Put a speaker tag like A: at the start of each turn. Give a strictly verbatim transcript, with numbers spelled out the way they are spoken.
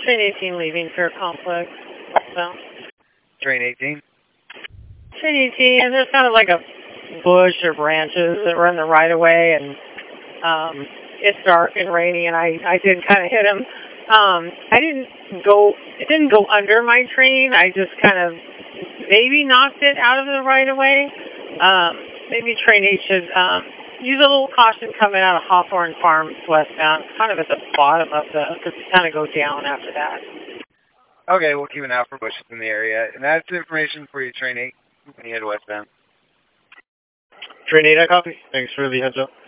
A: Train eighteen leaving Fair Complex, westbound.
B: Train eighteen?
A: Train eighteen, and there's kind of like a bush or branches that were in the right of way, and um, it's dark and rainy, and I, I did kind of hit him. Um, I didn't go, it didn't go under my train. I just kind of maybe knocked it out of the right of way. Um, maybe train eight should um, use a little caution coming out of Hawthorne Farms westbound, kind of at the bottom of the, because you kind of go down after that.
B: Okay, we'll keep an eye out for bushes in the area. And that's information for you, Train eight, when you head westbound.
C: Train eight, I copy. Thanks for the heads up.